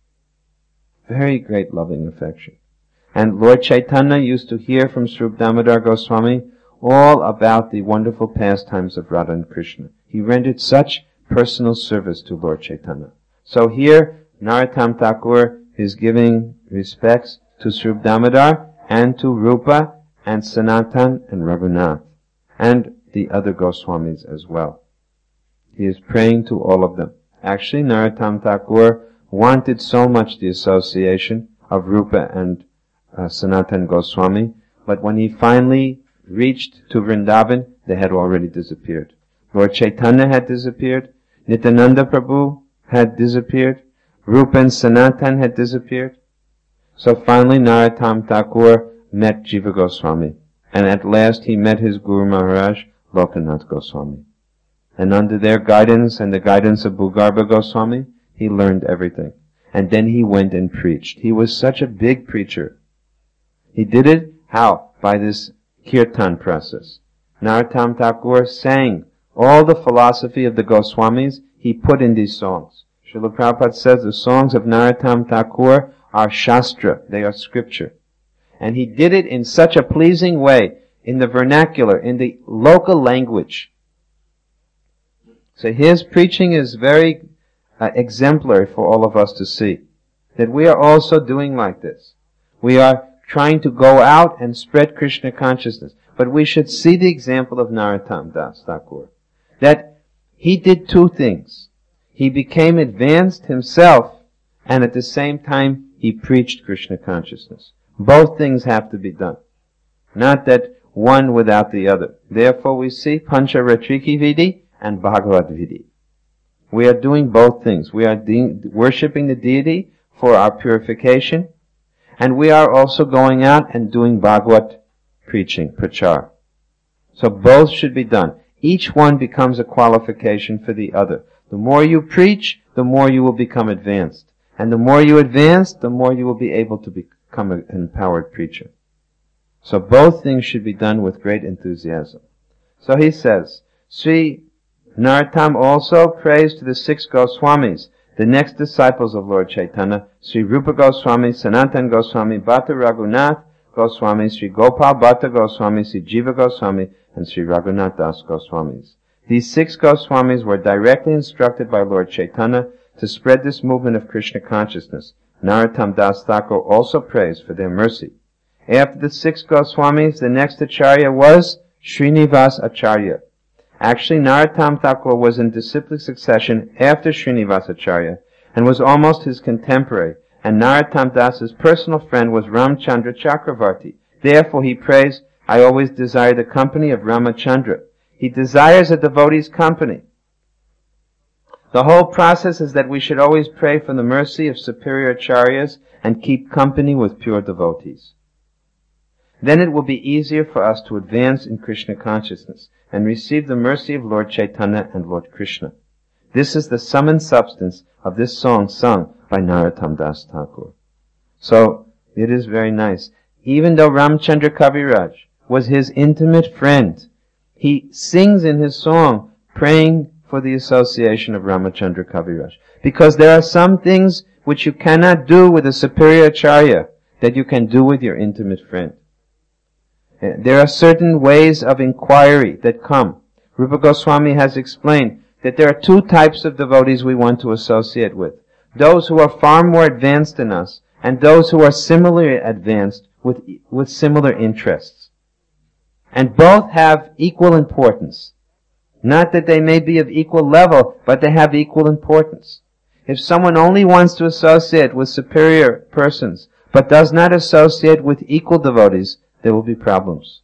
Very great loving affection. And Lord Chaitanya used to hear from Swarup Damodar Goswami all about the wonderful pastimes of Radha and Krishna. He rendered such personal service to Lord Chaitanya. So here, Narottam Thakur is giving respects to Swarup Damodar and to Rupa and Sanatan and Raghunath and the other Goswamis as well. He is praying to all of them. Actually, Narottam Thakur wanted so much the association of Rupa and uh, Sanatan Goswami, but when he finally reached to Vrindavan, they had already disappeared. Lord Chaitanya had disappeared, Nityananda Prabhu had disappeared, Rupa and Sanatan had disappeared. So finally Narottam Thakur met Jiva Goswami, and at last he met his Guru Maharaj, Lokanath Goswami. And under their guidance and the guidance of Bhugarbha Goswami, he learned everything. And then he went and preached. He was such a big preacher. He did it, how? By this kirtan process. Narottam Thakur sang all the philosophy of the Goswamis he put in these songs. Srila Prabhupada says the songs of Narottam Thakur are Shastra, they are scripture. And he did it in such a pleasing way, in the vernacular, in the local language. So his preaching is very uh, exemplary for all of us to see. That we are also doing like this. We are trying to go out and spread Krishna consciousness. But we should see the example of Narottam Das Thakur. That he did two things. He became advanced himself, and at the same time he preached Krishna consciousness. Both things have to be done. Not that one without the other. Therefore we see Pancha Ratriki Vidi and Bhagavad Vidi. We are doing both things. We are de- worshipping the deity for our purification, and we are also going out and doing Bhagavad preaching, prachar. So both should be done. Each one becomes a qualification for the other. The more you preach, the more you will become advanced. And the more you advance, the more you will be able to become an empowered preacher. So both things should be done with great enthusiasm. So he says, Sri Narottam also prays to the six Goswamis, the next disciples of Lord Chaitanya, Sri Rupa Goswami, Sanatan Goswami, Bhatta Raghunath Goswami, Sri Gopal Bhatta Goswami, Sri Jiva Goswami, and Sri Raghunath Das Goswamis. These six Goswamis were directly instructed by Lord Chaitanya to spread this movement of Krishna consciousness. Narottam Das Thakur also prays for their mercy. After the six Goswamis, the next Acharya was Srinivas Acharya. Actually, Narottam Thakur was in disciplic succession after Srinivas Acharya, and was almost his contemporary. And Narottam Das's personal friend was Ramchandra Chakravarti. Therefore he prays, I always desire the company of Ramachandra. He desires a devotee's company. The whole process is that we should always pray for the mercy of superior acharyas and keep company with pure devotees. Then it will be easier for us to advance in Krishna consciousness and receive the mercy of Lord Chaitanya and Lord Krishna. This is the sum and substance of this song sung by Narottam Das Thakur. So, it is very nice. Even though Ramchandra Kaviraj was his intimate friend, he sings in his song praying for the association of Ramachandra Kaviraj. Because there are some things which you cannot do with a superior acharya that you can do with your intimate friend. There are certain ways of inquiry that come. Rupa Goswami has explained that there are two types of devotees we want to associate with. Those who are far more advanced than us, and those who are similarly advanced with, with similar interests. And both have equal importance. Not that they may be of equal level, but they have equal importance. If someone only wants to associate with superior persons, but does not associate with equal devotees, there will be problems.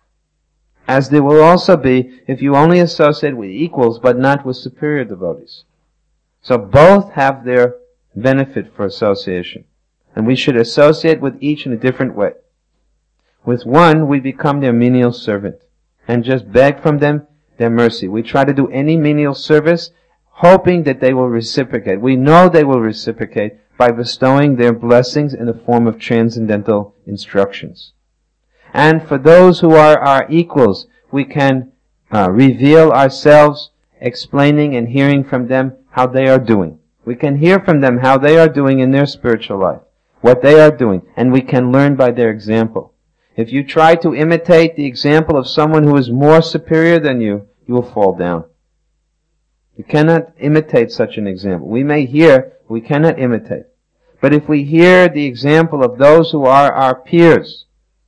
As there will also be if you only associate with equals, but not with superior devotees. So both have their benefit for association. And we should associate with each in a different way. With one, we become their menial servant and just beg from them their mercy. We try to do any menial service hoping that they will reciprocate. We know they will reciprocate by bestowing their blessings in the form of transcendental instructions. And for those who are our equals, we can uh, reveal ourselves, explaining and hearing from them how they are doing. We can hear from them how they are doing in their spiritual life, what they are doing, and we can learn by their example. If you try to imitate the example of someone who is more superior than you, you will fall down. You cannot imitate such an example. We may hear, we cannot imitate. But if we hear the example of those who are our peers,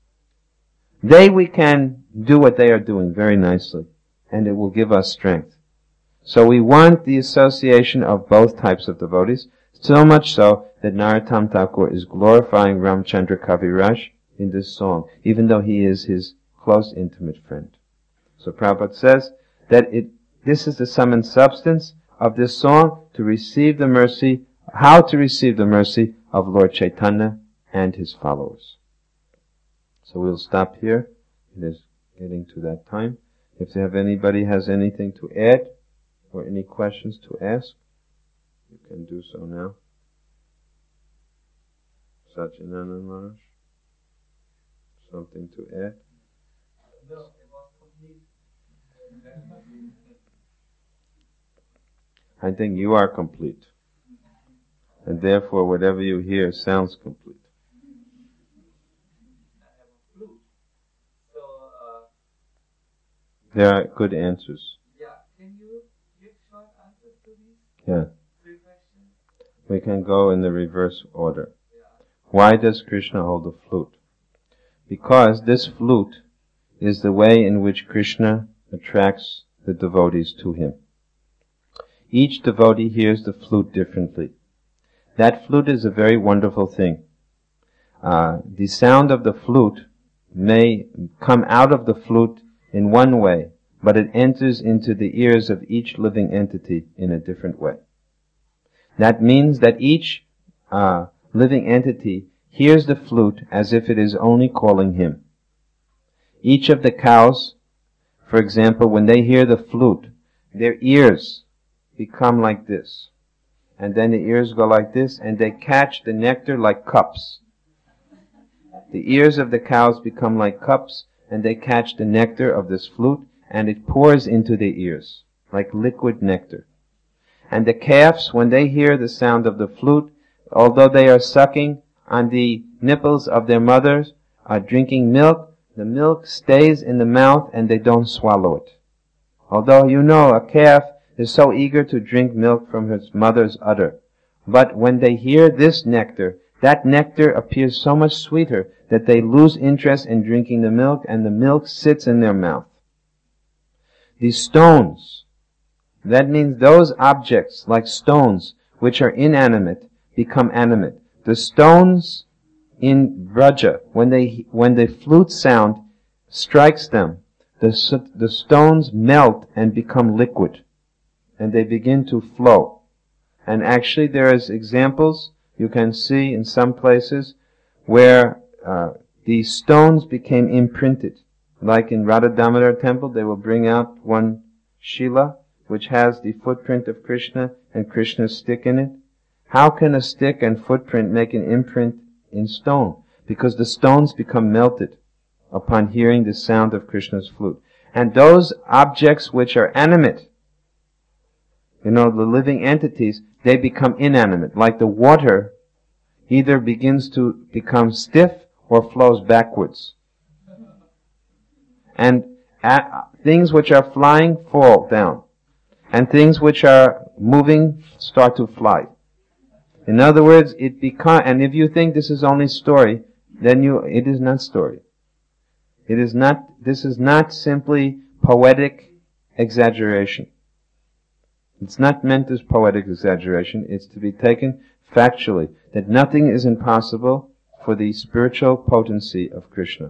they we can do what they are doing very nicely, and it will give us strength. So we want the association of both types of devotees, so much so that Narottam Thakur is glorifying Ramchandra Kaviraj in this song, even though he is his close, intimate friend. So Prabhupada says that it, this is the sum and substance of this song, to receive the mercy, how to receive the mercy of Lord Chaitanya and his followers. So we'll stop here. It is getting to that time. If there have anybody has anything to add or any questions to ask, you can do so now. Satyananda Maharaj, something to add? No, it was complete. I think you are complete. And therefore whatever you hear sounds complete. I have a flute. So, uh, There are good answers. yeah, can you give short answers to these Yeah. three questions? We can go in the reverse order. Yeah. Why does Krishna hold a flute? Because this flute is the way in which Krishna attracts the devotees to him. Each devotee hears the flute differently. That flute is a very wonderful thing. Uh, the sound of the flute may come out of the flute in one way, but it enters into the ears of each living entity in a different way. That means that each uh, living entity hears the flute as if it is only calling him. Each of the cows, for example, when they hear the flute, their ears become like this. And then the ears go like this, and they catch the nectar like cups. The ears of the cows become like cups, and they catch the nectar of this flute, and it pours into their ears, like liquid nectar. And the calves, when they hear the sound of the flute, although they are sucking on the nipples of their mothers, are drinking milk, the milk stays in the mouth and they don't swallow it. Although you know a calf is so eager to drink milk from his mother's udder. But when they hear this nectar, that nectar appears so much sweeter that they lose interest in drinking the milk and the milk sits in their mouth. The stones, that means those objects like stones which are inanimate become animate. The stones in Braja, when they when the flute sound strikes them, the, the stones melt and become liquid. And they begin to flow. And actually there is examples you can see in some places where uh, the stones became imprinted. Like in Radha Damodar temple, they will bring out one Shila, which has the footprint of Krishna and Krishna's stick in it. How can a stick and footprint make an imprint in stone? Because the stones become melted upon hearing the sound of Krishna's flute. And those objects which are animate, you know, the living entities, they become inanimate. Like the water either begins to become stiff or flows backwards. And uh, things which are flying fall down. And things which are moving start to fly. In other words, it become, and if you think this is only story, then you, it is not story. It is not, this is not simply poetic exaggeration. It's not meant as poetic exaggeration. It's to be taken factually, that nothing is impossible for the spiritual potency of Krishna.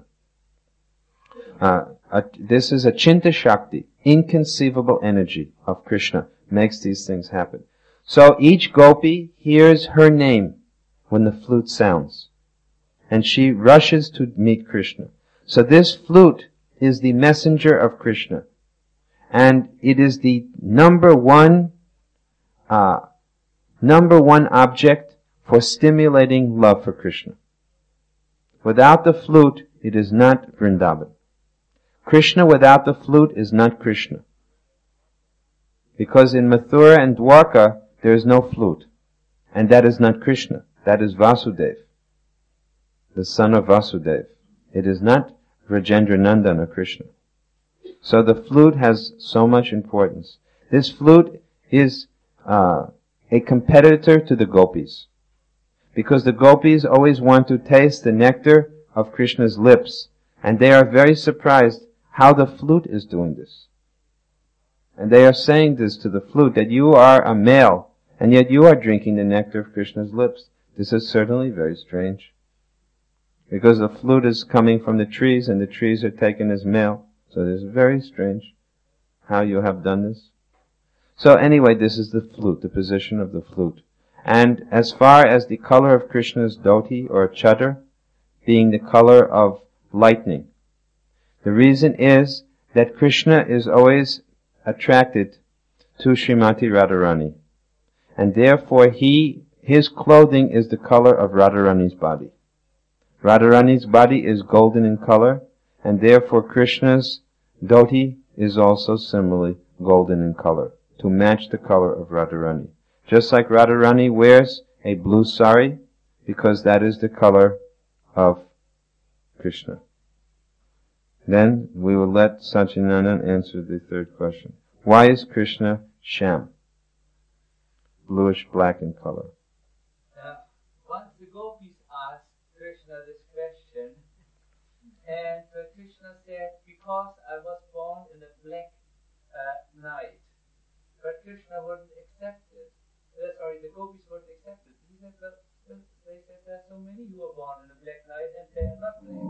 Uh, a, this is a Chinta Shakti, inconceivable energy of Krishna, makes these things happen. So each gopi hears her name when the flute sounds, and she rushes to meet Krishna. So this flute is the messenger of Krishna, and it is the number one, uh, number one object for stimulating love for Krishna. Without the flute, it is not Vrindavan. Krishna without the flute is not Krishna. Because in Mathura and Dwarka, there is no flute. And that is not Krishna. That is Vasudeva, the son of Vasudeva. It is not Rajendra Nandana Krishna. So the flute has so much importance. This flute is uh, a competitor to the gopis. Because the gopis always want to taste the nectar of Krishna's lips. And they are very surprised how the flute is doing this. And they are saying this to the flute, that you are a male, and yet you are drinking the nectar of Krishna's lips. This is certainly very strange. Because the flute is coming from the trees, and the trees are taken as male. So it is very strange how you have done this. So anyway, this is the flute, the position of the flute. And as far as the color of Krishna's dhoti or chadar, being the color of lightning, the reason is that Krishna is always attracted to Srimati Radharani. And therefore he, his clothing is the color of Radharani's body. Radharani's body is golden in color, And therefore Krishna's dhoti is also similarly golden in color, to match the color of Radharani. Just like Radharani wears a blue sari, because that is the color of Krishna. Then we will let Satchidananda answer the third question. Why is Krishna sham? Bluish black in color. Uh, once the gopis asked Krishna this question, and uh, Krishna said, because I was born in a black uh, night. But Krishna wouldn't accept it. Uh, sorry, the gopis wouldn't accept it. He said, well, they said there are so many who are born in a black night and they are not black.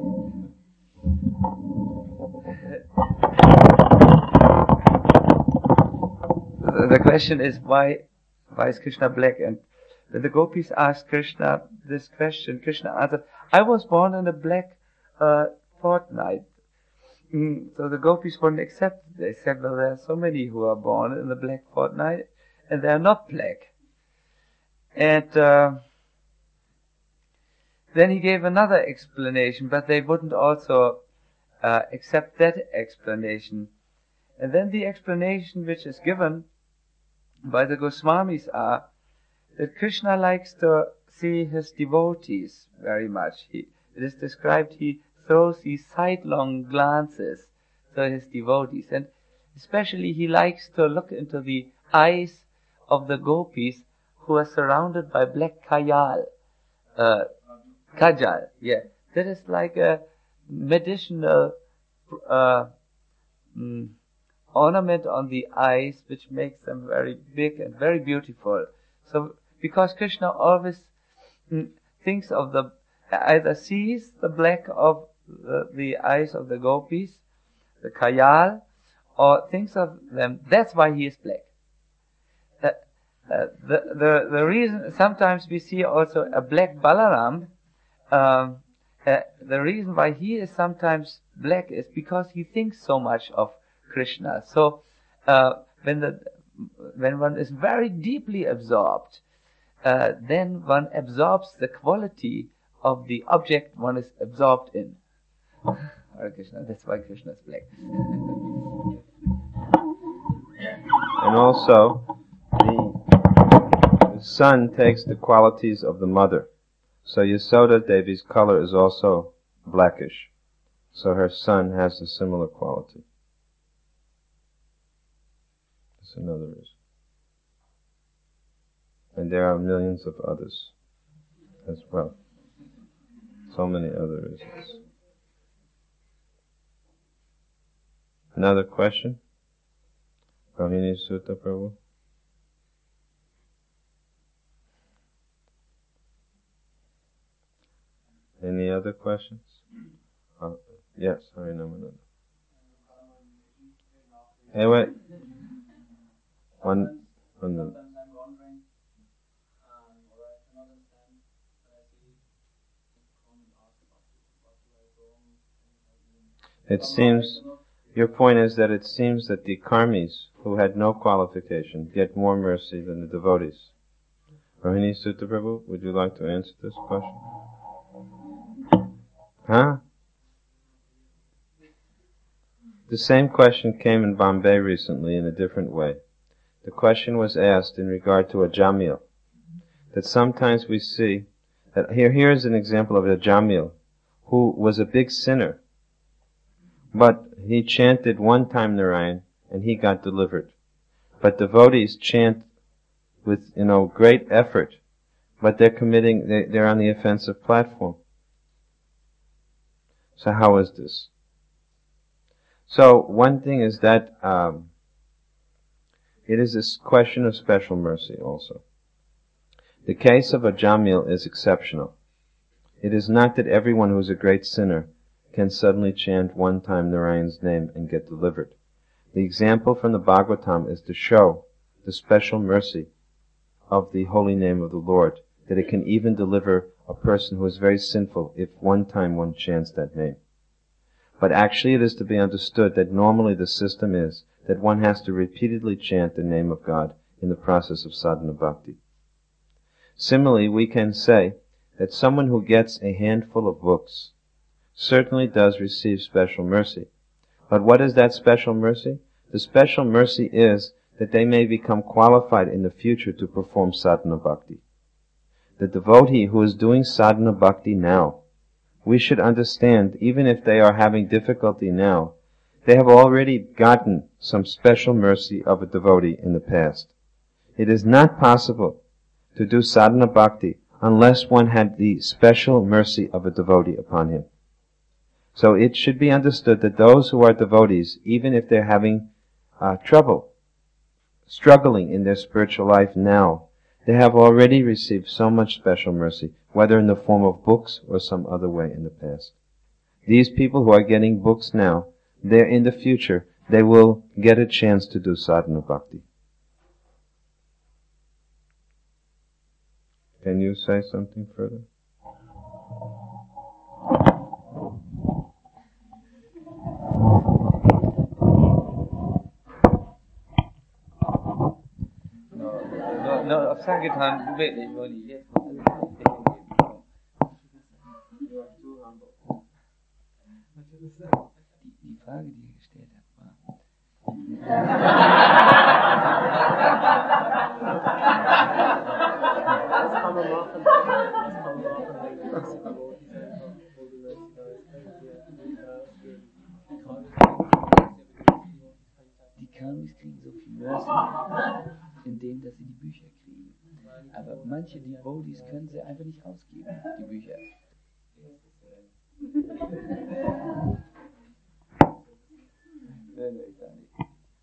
The question is why why is Krishna black? And when the gopis asked Krishna this question, Krishna answered, I was born in a black uh, fortnight. Mm, so the gopis wouldn't accept it. They said, well, there are so many who are born in the black fortnight and they are not black. And uh, then he gave another explanation, but they wouldn't also uh, accept that explanation. And then the explanation which is given by the Goswamis are that Krishna likes to see his devotees very much. He, it is described he throws these sidelong glances to his devotees, and especially he likes to look into the eyes of the gopis who are surrounded by black kajal. Uh, kajal, yeah. That is like a medicinal uh, mm, ornament on the eyes which makes them very big and very beautiful. So, because Krishna always mm, thinks of the, either sees the black of the, the eyes of the gopis, the kajal, or thinks of them, that's why he is black. Uh, uh, the, the, the reason, sometimes we see also a black Balaram, um, uh, the reason why he is sometimes black is because he thinks so much of Krishna. So, uh, when the, when one is very deeply absorbed, uh, then one absorbs the quality of the object one is absorbed in. Hare Krishna, that's why Krishna is black. And also, the, the son takes the qualities of the mother. So Yasoda Devi's color is also blackish. So her son has a similar quality. That's another reason. And there are millions of others as well. So many other reasons. Another question? Rohini Sutta Prabhu? Any other questions? Uh, yes, Harinamananda. Hey, wait. One, one minute. It seems, your point is that it seems that the karmis who had no qualification get more mercy than the devotees. Rohini Sutta Prabhu, would you like to answer this question? Huh? The same question came in Bombay recently in a different way. The question was asked in regard to a Jamil. That sometimes we see, that here, here is an example of a Jamil who was a big sinner. But he chanted one time Narayan and he got delivered. But devotees chant with, you know, great effort, but they're committing, they, they're on the offensive platform. So how is this? So one thing is that um, it is a question of special mercy also. The case of a Jamil is exceptional. It is not that everyone who is a great sinner can suddenly chant one time Narayan's name and get delivered. The example from the Bhagavatam is to show the special mercy of the holy name of the Lord, that it can even deliver a person who is very sinful if one time one chants that name. But actually it is to be understood that normally the system is that one has to repeatedly chant the name of God in the process of sadhana bhakti. Similarly, we can say that someone who gets a handful of books certainly does receive special mercy. But what is that special mercy? The special mercy is that they may become qualified in the future to perform sadhana bhakti. The devotee who is doing sadhana bhakti now, we should understand, even if they are having difficulty now, they have already gotten some special mercy of a devotee in the past. It is not possible to do sadhana bhakti unless one had the special mercy of a devotee upon him. So it should be understood that those who are devotees, even if they're having uh, trouble, struggling in their spiritual life now, they have already received so much special mercy, whether in the form of books or some other way in the past. These people who are getting books now, they're in the future, they will get a chance to do sadhana bhakti. Can you say something further? No, no, auf Sankirtan, wirklich, nur die jetzt. Die Frage, die ihr gestellt habt, die Karmis kriegen so viel Mercy, indem dass sie die Bücher kriegen. Aber manche Devotees können sie einfach nicht ausgeben, die Bücher. Nein, nein, gar nicht.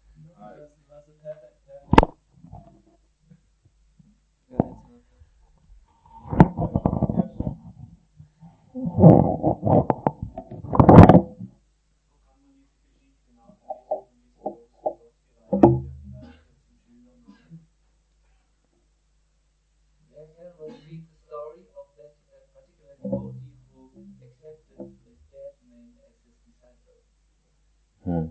Hmm.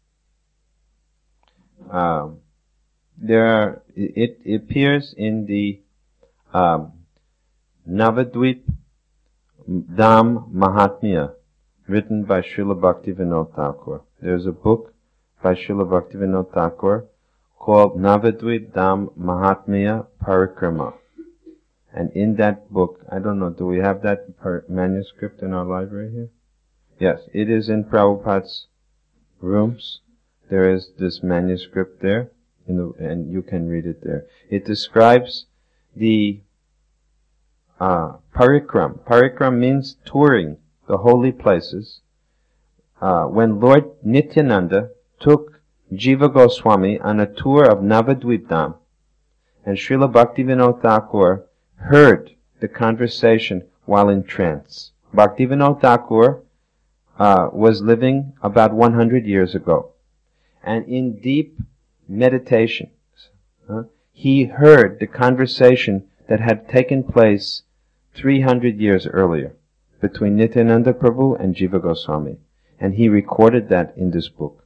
Um, there are, it, it appears in the um, Navadvip Dham Mahatmya, written by Srila Bhaktivinoda Thakur. There's a book by Srila Bhaktivinoda Thakur called Navadvip Dham Mahatmya Parikrama. And in that book, I don't know, do we have that per- manuscript in our library here? Yes, it is in Prabhupada's rooms. There is this manuscript there, in the, and you can read it there. It describes the uh, parikram. Parikram means touring the holy places. Uh, when Lord Nityananda took Jiva Goswami on a tour of Navadvip Dham, and Srila Bhaktivinoda Thakur heard the conversation while in trance. Bhaktivinoda Thakur uh, was living about one hundred years ago. And in deep meditation, uh, he heard the conversation that had taken place three hundred years earlier between Nityananda Prabhu and Jiva Goswami. And he recorded that in this book.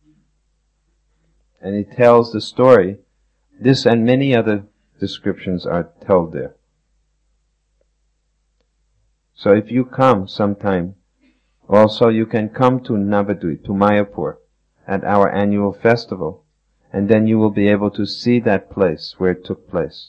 And he tells the story. This and many other descriptions are told there. So if you come sometime, also you can come to Navadvip, to Mayapur, at our annual festival, and then you will be able to see that place where it took place.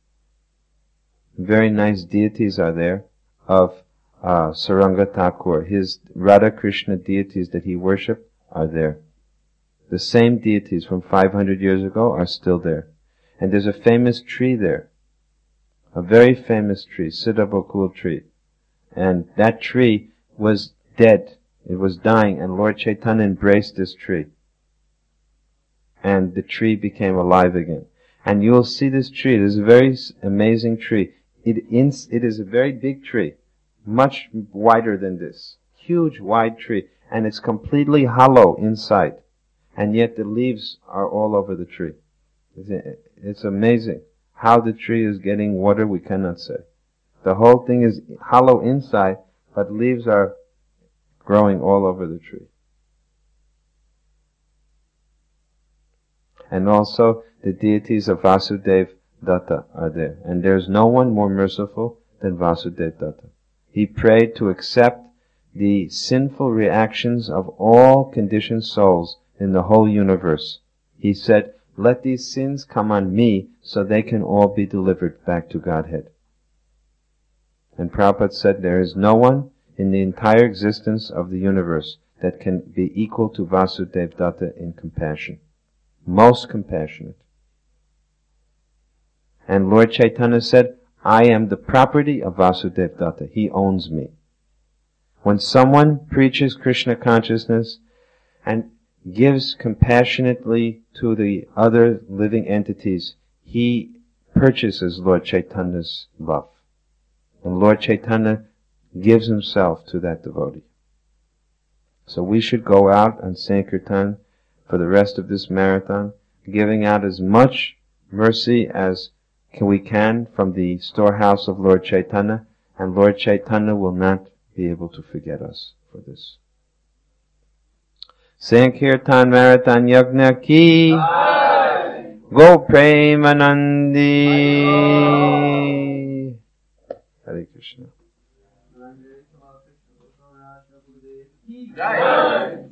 Very nice deities are there of uh, Saranga Thakur. His Radha Krishna deities that he worshipped are there. The same deities from five hundred years ago are still there. And there's a famous tree there, a very famous tree, Siddha Bakul tree. And that tree was dead. It was dying, and Lord Chaitanya embraced this tree. And the tree became alive again. And you'll see this tree. It is a very amazing tree. It, ins- it is a very big tree, much wider than this. Huge, wide tree. And it's completely hollow inside. And yet the leaves are all over the tree. It's, it's amazing. How the tree is getting water, we cannot say. The whole thing is hollow inside, but leaves are growing all over the tree. And also the deities of Vasudev Datta are there. And there's no one more merciful than Vasudev Datta. He prayed to accept the sinful reactions of all conditioned souls in the whole universe. He said, let these sins come on me so they can all be delivered back to Godhead. And Prabhupada said, there is no one in the entire existence of the universe that can be equal to Vasudeva Datta in compassion. Most compassionate. And Lord Chaitanya said, I am the property of Vasudeva Datta. He owns me. When someone preaches Krishna consciousness and gives compassionately to the other living entities, he purchases Lord Chaitanya's love. And Lord Chaitanya gives himself to that devotee. So we should go out on Sankirtan for the rest of this marathon, giving out as much mercy as can we can from the storehouse of Lord Chaitanya, and Lord Chaitanya will not be able to forget us for this. Sankirtan Marathon Yagna ki Go Premanandi. Hare Krishna.